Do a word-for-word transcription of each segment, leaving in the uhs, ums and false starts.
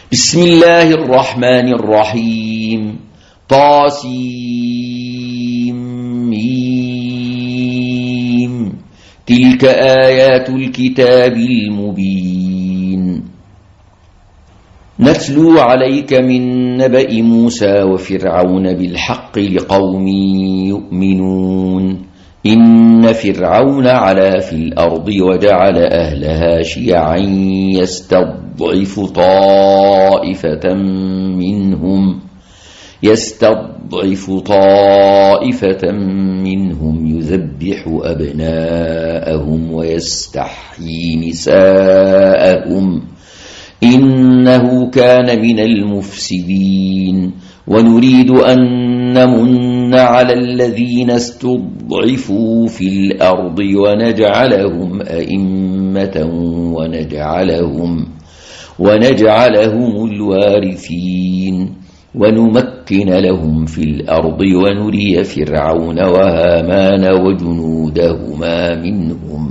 بسم الله الرحمن الرحيم طاسيم تلك آيات الكتاب المبين نتلو عليك من نبأ موسى وفرعون بالحق لقوم يؤمنون إن فرعون علا في الأرض وجعل أهلها شيعا يستضعف طائفة منهم يستضعف طائفة منهم يذبح أبناءهم ويستحيي نساءهم إنه كان من المفسدين ونريد أن نمن على الذين استضعفوا في الأرض ونجعلهم أئمة ونجعلهم ونجعلهم الوارثين ونمكن لهم في الأرض ونري فرعون وهامان وجنودهما منهم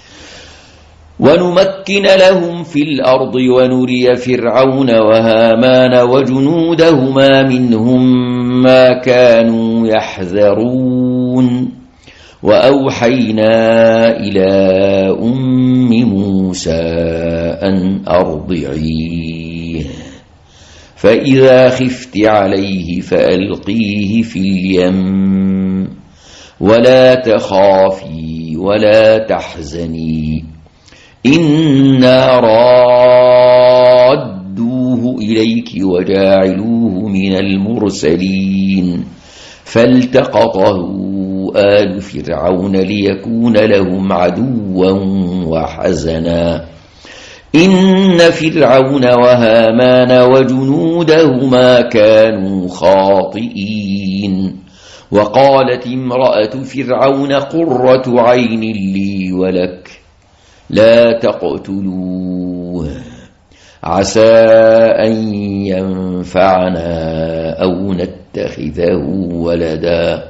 ونمكن لهم في الأرض ونري فرعون وهامان وجنودهما منهم ما كانوا يحذرون وأوحينا إلى أم موسى أن أرضعيه فإذا خفت عليه فألقيه في اليم ولا تخافي ولا تحزني إنا رادوه إليك وجاعلوه من المرسلين فالتقطه آل فرعون ليكون لهم عدوا وحزنا إن فرعون وهامان وجنودهما كانوا خاطئين وقالت امرأة فرعون قرة عين لي ولك لا تقتلوه عسى أن ينفعنا أو نتخذه ولدا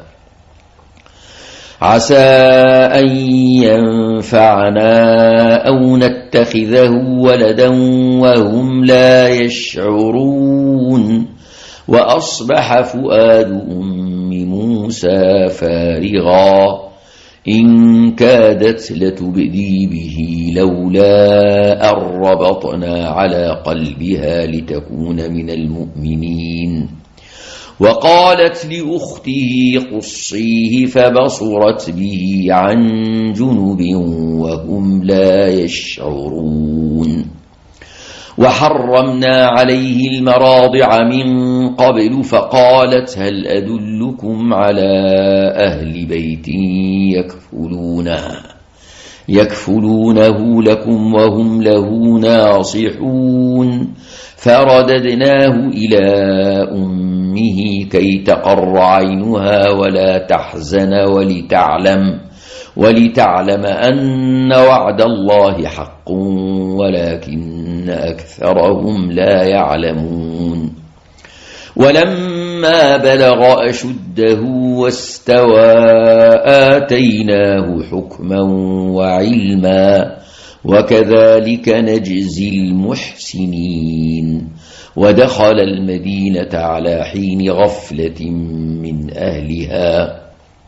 عسى أن ينفعنا أو نتخذه ولدا وهم لا يشعرون وأصبح فؤاد أم موسى فارغا إن كادت لتبدي به لولا أن ربطنا على قلبها لتكون من المؤمنين وقالت لأخته قصيه فبصرت به عن جنب وهم لا يشعرون وحرمنا عليه المراضع من قبل فقالت هل أدلكم على أهل بيت يكفلونه يكفلونه لكم وهم له ناصحون فرددناه إلى أمه كي تقر عينها ولا تحزن ولتعلم ولتعلم أن وعد الله حق ولكن أكثرهم لا يعلمون ولما بلغ أشده واستوى آتيناه حكما وعلما وكذلك نجزي المحسنين ودخل المدينة على حين غفلة من أهلها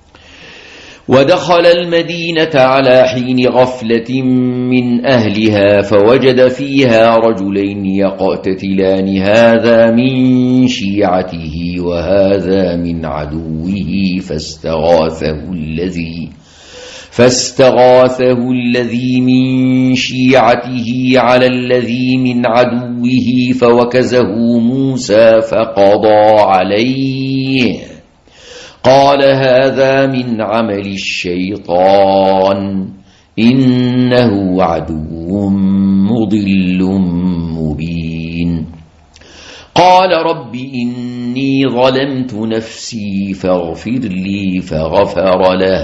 ودخل المدينة على حين غفلة من أهلها فوجد فيها رجلين يقتتلان هذا من شيعته وهذا من عدوه فاستغاثه الذي فاستغاثه الذي من شيعته على الذي من عدوه فوكزه موسى فقضى عليه قال هذا من عمل الشيطان إنه عدو مضل مبين قال رب إني ظلمت نفسي فاغفر لي فغفر له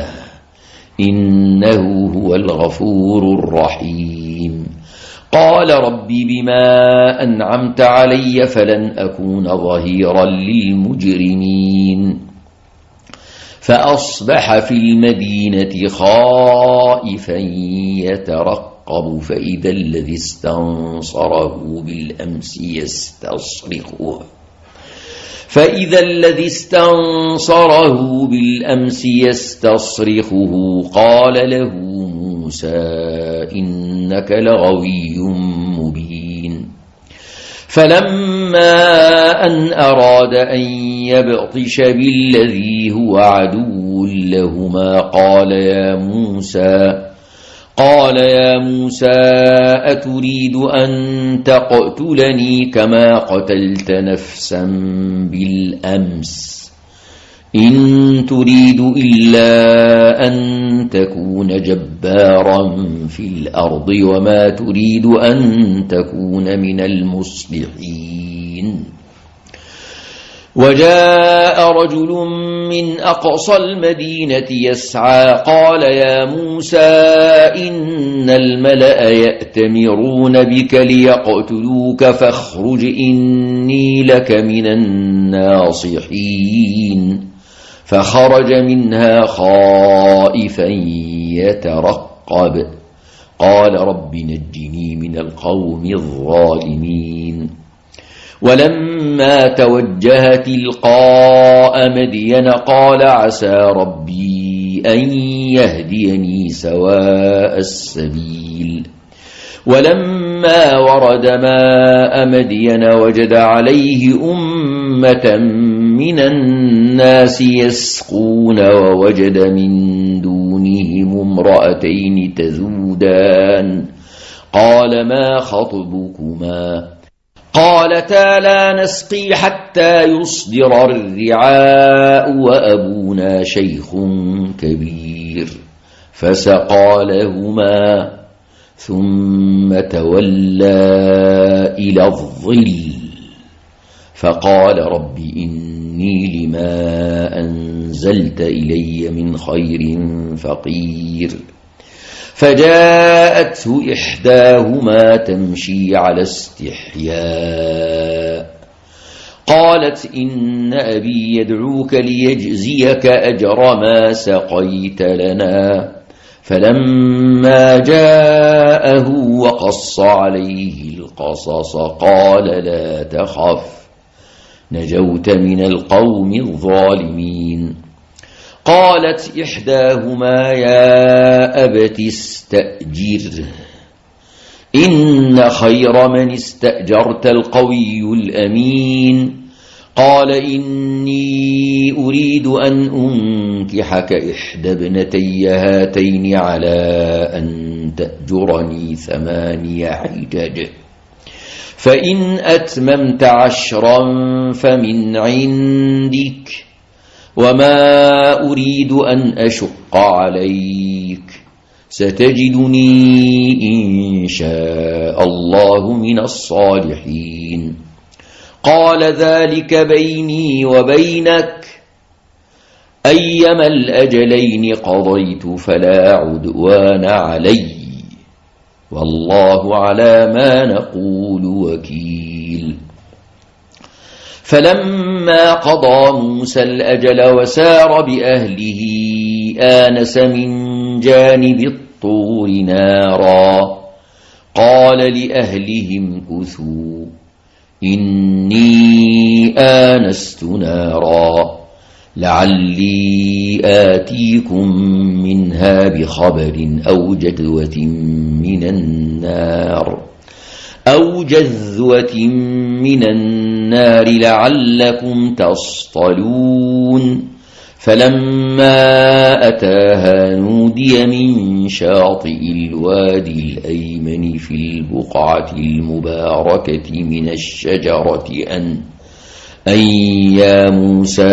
إنه هو الغفور الرحيم قال رب بما أنعمت علي فلن أكون ظهيرا للمجرمين فأصبح في المدينة خائفا يترقب يترقب فإذا الذي استنصره بالأمس يستصرخه فإذا الذي استنصره بالأمس يستصرخه قال له موسى إنك لغوي مبين. فلما أن أراد أن يبطش بالذي هو عدو لهما قال يا موسى قال يا موسى أتريد أن تقتلني كما قتلت نفسا بالأمس إن تريد إلا أن تكون جبارا في الأرض وما تريد أن تكون من المصلحين. وجاء رجل من أقصى المدينة يسعى قال يا موسى إن الملأ يأتمرون بك ليقتلوك فاخرج إني لك من الناصحين. فخرج منها خائفا يترقب قال رب نجني من القوم الظالمين. ولما توجه تلقاء مدين قال عسى ربي أن يهديني سواء السبيل. ولما ورد ماء مدين وجد عليه أمة من الناس يسقون ووجد من دونهم امرأتين تذودان قال ما خطبكما قالتا لا نسقي حتى يصدر الرعاء وأبونا شيخ كبير. فسقى لهما ثم تولى إلى الظل فقال رب إني لما أنزلت إلي من خير فقير. فجاءته إحداهما تمشي على استحياء قالت إن أبي يدعوك ليجزيك أجر ما سقيت لنا. فلما جاءه وقص عليه القصص قال لا تخف نجوت من القوم الظالمين. قالت إحداهما يا أبت استأجره إن خير من استأجرت القوي الأمين. قال إني أريد أن أنكحك إحدى ابنتي هاتين على أن تأجرني ثماني حجج فإن أتممت عشرا فمن عندك وما أريد أن أشق عليك ستجدني إن شاء الله من الصالحين. قال ذلك بيني وبينك أيما الأجلين قضيت فلا عدوان علي والله على ما نقول وكيل. فلما قضى موسى الأجل وسار بأهله آنس من جانب الطور نارا قال لأهلهم كثوا إني آنست نارا لعلي آتيكم منها بخبر أو جذوة من النار أو جذوة من النار لعلكم تصطلون. فلما أتاها نودي من شاطئ الوادي الأيمن في البقعة المباركة من الشجرة أن أن يا موسى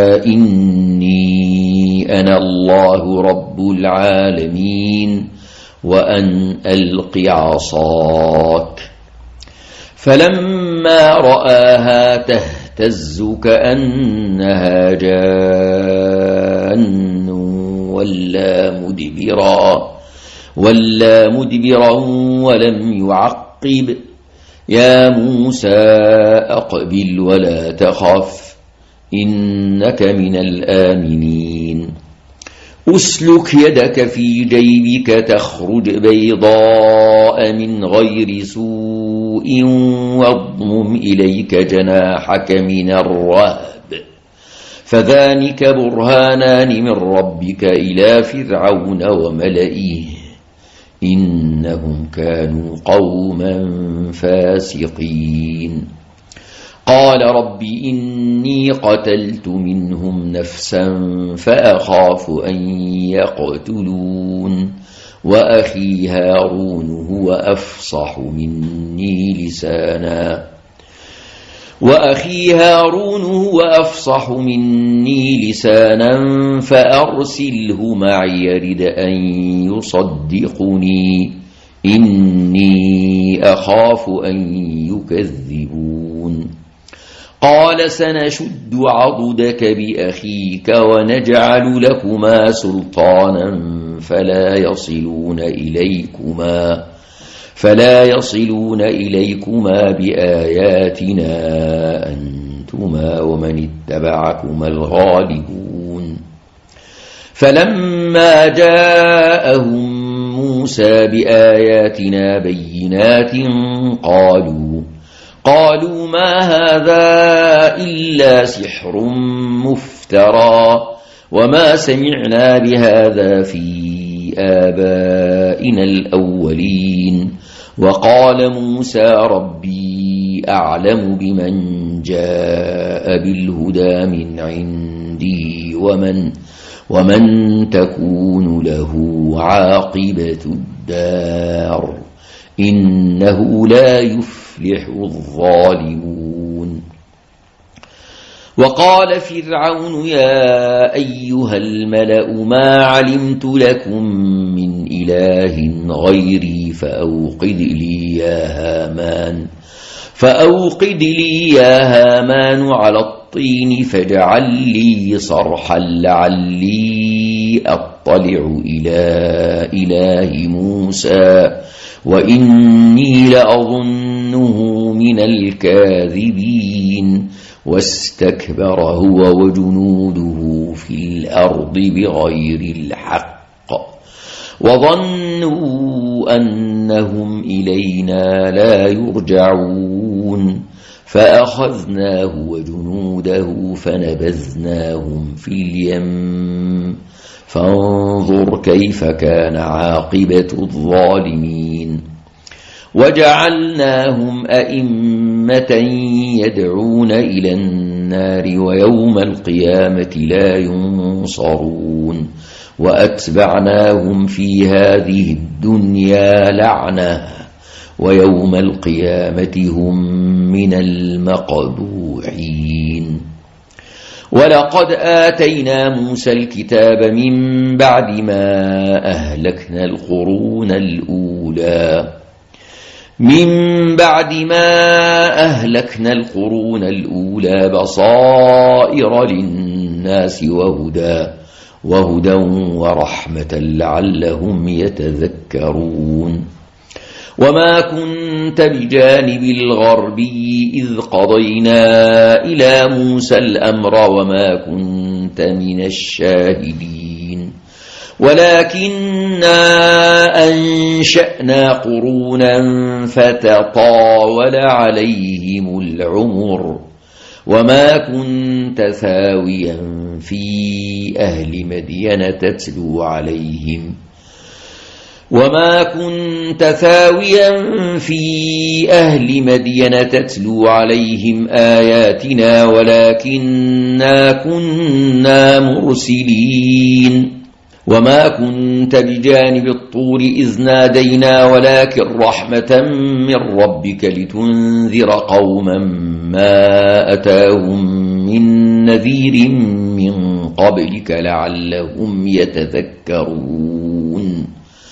إني أنا الله رب العالمين وأن ألق عصاك. فلما رآها تهتز كأنها جان ولا مدبرا ولا مدبرا ولم يعقب يا موسى أقبل ولا تخف إنك من الآمنين. أسلك يدك في جيبك تخرج بيضاء من غير سوء واضمم إليك جناحك من الرهب فذلك برهانان من ربك إلى فرعون وملئه إنهم كانوا قوما فاسقين قال رب إني قتلت منهم نفسا فأخاف أن يقتلون وأخي هارون هو أفصح مني لسانا وأخي هارون هو أفصح مني لسانا فأرسله معي يرد أن يصدقني إني أخاف أن يكذبون قال سنشد عضدك بأخيك ونجعل لكما سلطانا فلا يصلون إليكما فلا يصلون إليكما بآياتنا أنتما ومن اتبعكما الغالبون فلما جاءهم موسى بآياتنا بينات قالوا قالوا ما هذا إلا سحر مفترى وما سمعنا بهذا في آبائنا الأولين وقال موسى ربي أعلم بمن جاء بالهدى من عندي ومن ومن تكون له عاقبة الدار إنه لا يفلح الظالمون وقال فرعون يا أيها الملأ ما علمت لكم من إله غيري فأوقد لي يا هامان فأوقد لي يا هامان على الطين فاجعل لي صرحا لعلي أطلع إلى إله موسى وإني لأظنه من الكاذبين واستكبر هو وجنوده في الأرض بغير الحق وظنوا أنهم إلينا لا يرجعون فأخذناه وجنوده فنبذناهم في اليم فانظر كيف كان عاقبة الظالمين وجعلناهم أئمة يدعون إلى النار ويوم القيامة لا ينصرون وأتبعناهم في هذه الدنيا لعنة ويوم القيامة هم من المقبوحين ولقد آتينا موسى الكتاب من بعد ما أهلكنا القرون الأولى من بعد ما أهلكنا القرون الأولى بصائر للناس وهدى وهدى ورحمة لعلهم يتذكرون وما كنت بجانب الغربي إذ قضينا إلى موسى الأمر وما كنت من الشاهدين ولكننا أنشأنا قرونا فتطاول عليهم العمر وما كنت ثاويا في أهل مدين تتلو عليهم وما كنت ثاويا في أهل مدين تتلو عليهم آياتنا ولكننا كنا مرسلين وما كنت بجانب الطور إذ نادينا ولكن رحمة من ربك لتنذر قوما ما أتاهم من نذير من قبلك لعلهم يتذكرون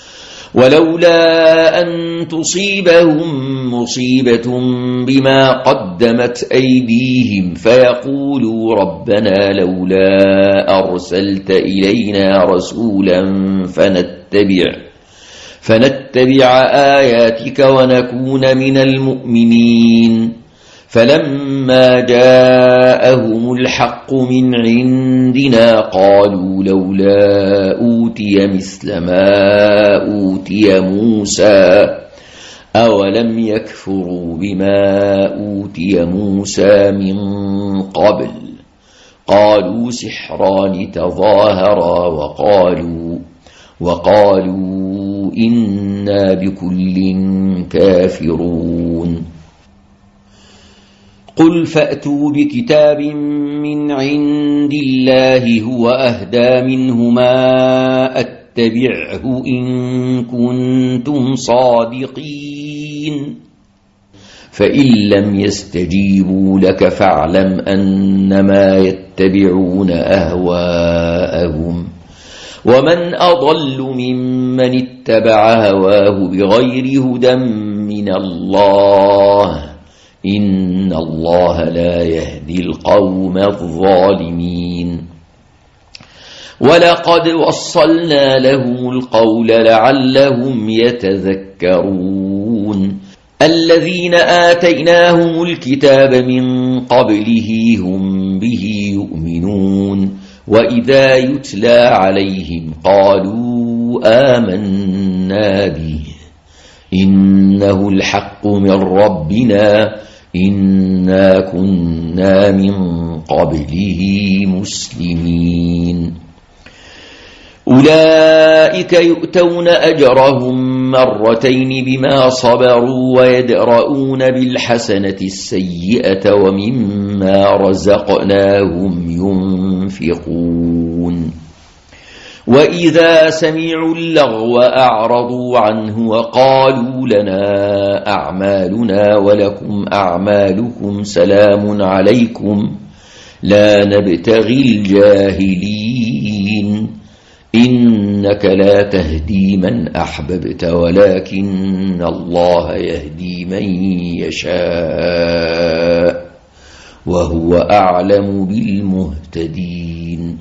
ولولا أن تصيبهم مصيبة بما قدمت أيديهم فيقولوا ربنا لولا أرسلت إلينا رسولا فنتبع فنتبع آياتك ونكون من المؤمنين فلما جاءهم الحق من عندنا قالوا لولا أوتي مثل ما أوتي موسى أولم يكفروا بما أوتي موسى من قبل قالوا سحران تظاهرا وقالوا وقالوا إنا بكل كافرون قل فأتوا بكتاب من عند الله هو أهدى منهما أتبعه إن كنتم صادقين فإن لم يستجيبوا لك فاعلم أنما يتبعون أهواءهم ومن أضل ممن اتبع هواه بغير هدى من الله إن الله لا يهدي القوم الظالمين ولقد وصلنا لهم القول لعلهم يتذكرون الذين آتيناهم الكتاب من قبله هم به يؤمنون وإذا يتلى عليهم قالوا آمنا به إنه الحق من ربنا إنا كنا من قبله مسلمين أولئك يؤتون أجرهم مرتين بما صبروا ويدرؤون بالحسنة السيئة ومما رزقناهم ينفقون وإذا سمعوا اللغو أعرضوا عنه وقالوا لنا أعمالنا ولكم أعمالكم سلام عليكم لا نبتغي الجاهلين إنك لا تهدي من أحببت ولكن الله يهدي من يشاء وهو أعلم بالمهتدين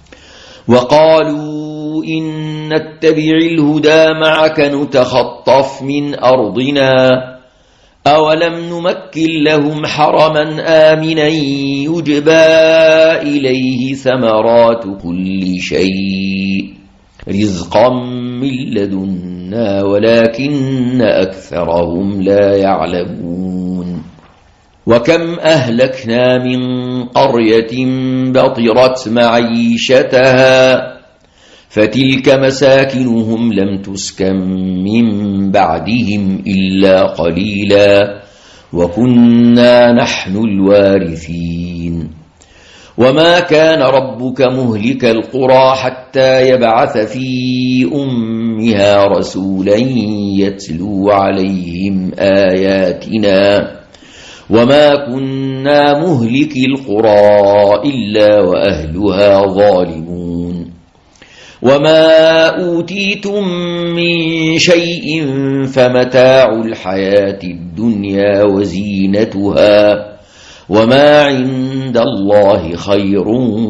وقالوا إن نتبع الهدى معك نتخطف من أرضنا أولم نمكن لهم حرما آمنا يجبى إليه ثمرات كل شيء رزقا من لدنا ولكن أكثرهم لا يعلمون وكم أهلكنا من قرية بطرت معيشتها فتلك مساكنهم لم تسكن من بعدهم إلا قليلا وكنا نحن الوارثين وما كان ربك مهلك القرى حتى يبعث في أمها رسولا يتلو عليهم آياتنا وما كنا مهلك القرى إلا وأهلها ظالمون وما أوتيتم من شيء فمتاع الحياة الدنيا وزينتها وما عند الله خير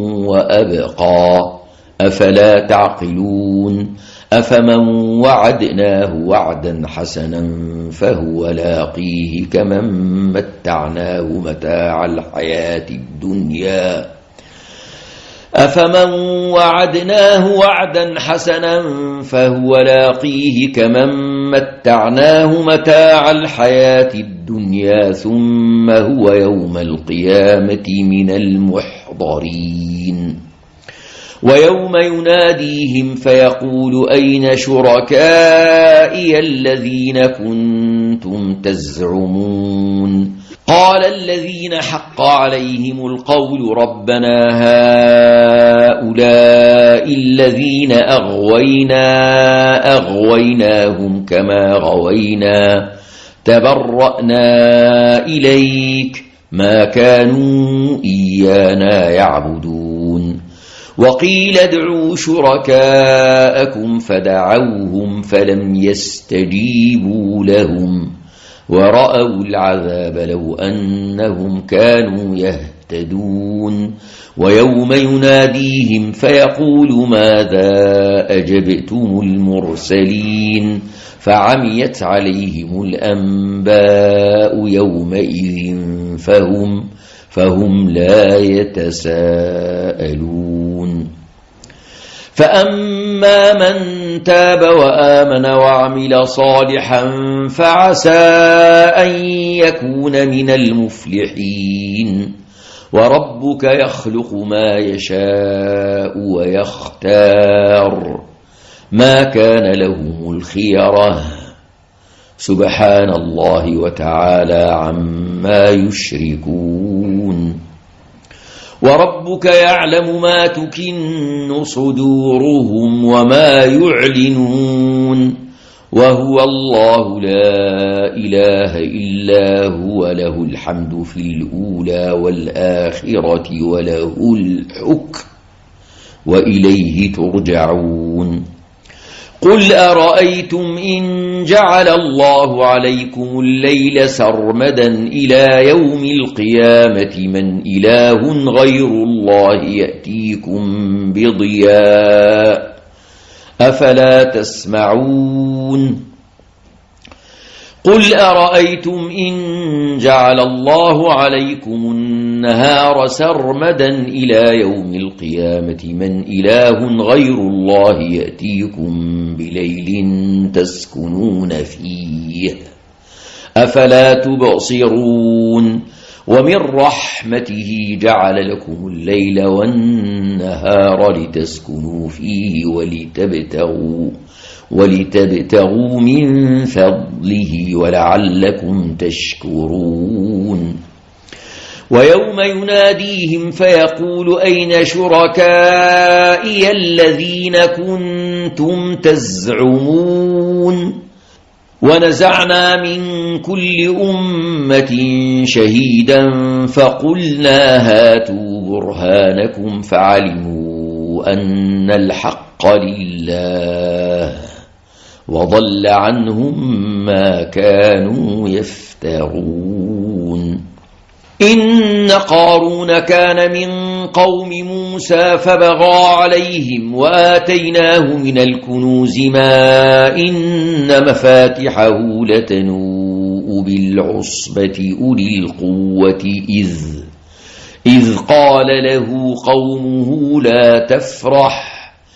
وأبقى أفلا تعقلون أفمن وعدناه وعدا حسنا فهو لاقيه كمن متعناه متاع الحياة الدنيا أفمن وعدناه وعدا حسنا فهو لاقيه كمن متعناه متاع الحياة الدنيا ثم هو يوم القيامة من المحضرين ويوم يناديهم فيقول أين شركائي الذين كنتم تزعمون قال الذين حق عليهم القول ربنا هؤلاء الذين أغوينا أغويناهم كما غوينا تبرأنا إليك ما كانوا إيانا يعبدون وقيل ادعوا شركاءكم فدعوهم فلم يستجيبوا لهم ورأوا العذاب لو أنهم كانوا يهتدون ويوم يناديهم فيقول ماذا أجبتم المرسلين فعميت عليهم الأنباء يومئذ فهم, فهم لا يتساءلون فأما من تاب وآمن وعمل صالحا فعسى أن يكون من المفلحين وربك يخلق ما يشاء ويختار ما كان لهم الخيرة سبحان الله وتعالى عما يشركون وربك يعلم ما تكن صدورهم وما يعلنون وهو الله لا إله إلا هو له الحمد في الأولى والآخرة وله الحكم وإليه ترجعون قل أرأيتم إن جعل الله عليكم الليل سرمدا إلى يوم القيامة من إله غير الله يأتيكم بضياء أفلا تسمعون قل أرأيتم إن جعل الله عليكم النهار سرمدا إلى يوم القيامة من إله غير الله يأتيكم بليل تسكنون فيه أفلا تبصرون ومن رحمته جعل لكم الليل والنهار لتسكنوا فيه ولتبتغوا ولتبتغوا من فضله ولعلكم تشكرون ويوم يناديهم فيقول أين شركائي الذين كنتم تزعمون ونزعنا من كل أمة شهيدا فقلنا هاتوا برهانكم فعلموا أن الحق لله وضل عنهم ما كانوا يفترون إن قارون كان من قوم موسى فبغى عليهم وآتيناه من الكنوز ما إن مفاتحه لتنوء بالعصبة أولي القوة إذ إذ قال له قومه لا تفرح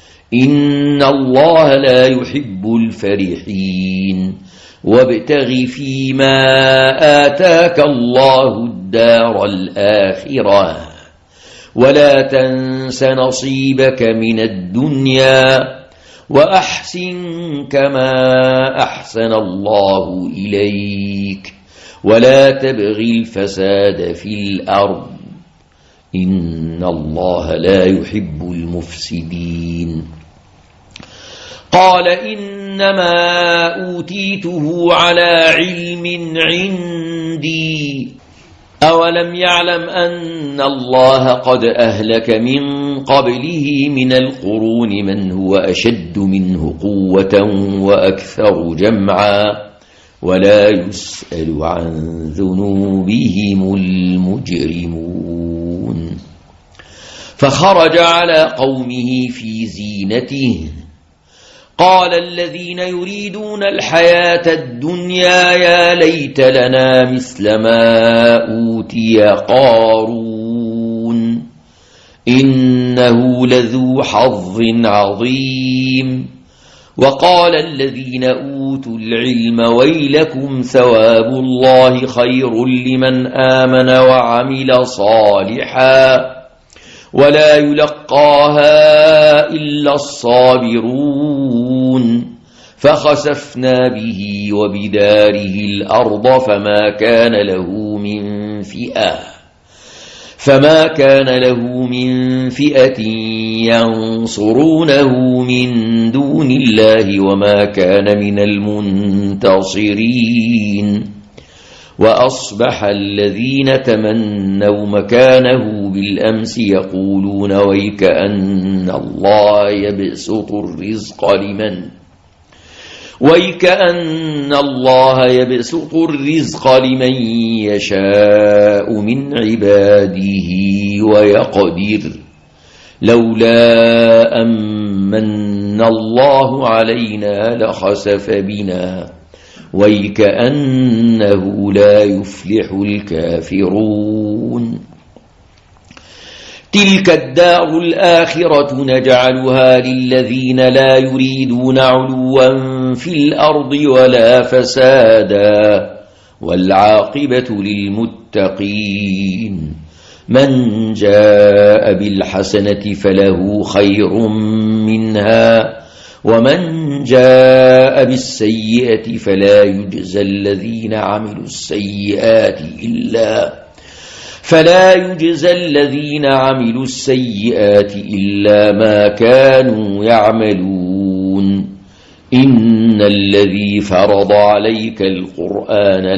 إن الله لا يحب الفرحين وابتغ فيما آتاك الله الدار الآخرة ولا تنس نصيبك من الدنيا وأحسن كما أحسن الله إليك ولا تبغ الفساد في الأرض إن الله لا يحب المفسدين قال إنما أوتيته على علم عندي أولم يعلم أن الله قد أهلك من قبله من القرون من هو أشد منه قوة وأكثر جمعا ولا يسأل عن ذنوبهم المجرمون فخرج على قومه في زينته قال الذين يريدون الحياة الدنيا يا ليت لنا مثل ما أوتي قارون إنه لذو حظ عظيم وقال الذين أوتوا العلم ويلكم ثواب الله خير لمن آمن وعمل صالحا ولا يلقاها إلا الصابرون فخسفنا به وبداره الأرض فما كان له من فئة فما كان له من فئة ينصرونه من دون الله وما كان من المنتصرين وأصبح الذين تمنوا مكانه بالأمس يقولون ويكأن الله يبسط الرزق لمن ويكأن الله يبسط الرزق لمن يشاء من عباده ويقدر لولا أمن الله علينا لخسف بنا وَيْكَأَنَّهُ لَا يُفْلِحُ الْكَافِرُونَ تِلْكَ الدَّارُ الْآخِرَةُ نَجْعَلُهَا لِلَّذِينَ لَا يُرِيدُونَ عُلُوًّا فِي الْأَرْضِ وَلَا فَسَادًا وَالْعَاقِبَةُ لِلْمُتَّقِينَ مَنْ جَاءَ بِالْحَسَنَةِ فَلَهُ خَيْرٌ مِنْهَا وَمَنْ جَاءَ بِالسَّيِّئَةِ فَلَا يُجْزَى الَّذِينَ عَمِلُوا السَّيِّئَاتِ إِلَّا فَلَا يُجْزَى الَّذِينَ عَمِلُوا السَّيِّئَاتِ إِلَّا مَا كَانُوا يَعْمَلُونَ إِنَّ الَّذِي فَرَضَ عَلَيْكَ الْقُرْآنَ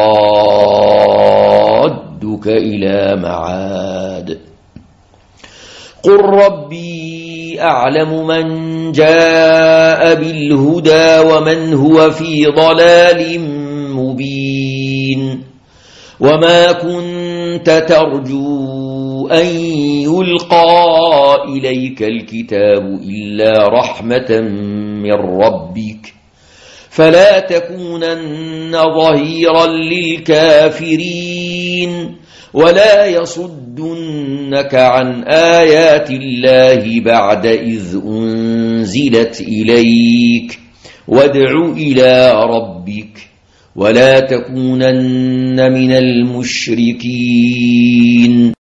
لَرَادُّكَ إِلَى مَعَادٍ قُل رَّبِّي أَعْلَمُ مَن جَاءَ بِالْهُدَى وَمَنْ هُوَ فِي ضَلَالٍ مُبِينٍ وَمَا كُنتَ تَرْجُو أَن يُلْقَىٰ إِلَيْكَ الْكِتَابُ إِلَّا رَحْمَةً مِّن رَّبِّكَ فَلَا تَكُونَنَّ ظَهِيرًا لِّلْكَافِرِينَ وَلَا يَصُدُّنَّكَ عَنْ آيَاتِ اللَّهِ بَعْدَ إِذْ أُنزِلَتْ إِلَيْكَ وَادْعُ إِلَىٰ رَبِّكَ وَلَا تَكُونَنَّ مِنَ الْمُشْرِكِينَ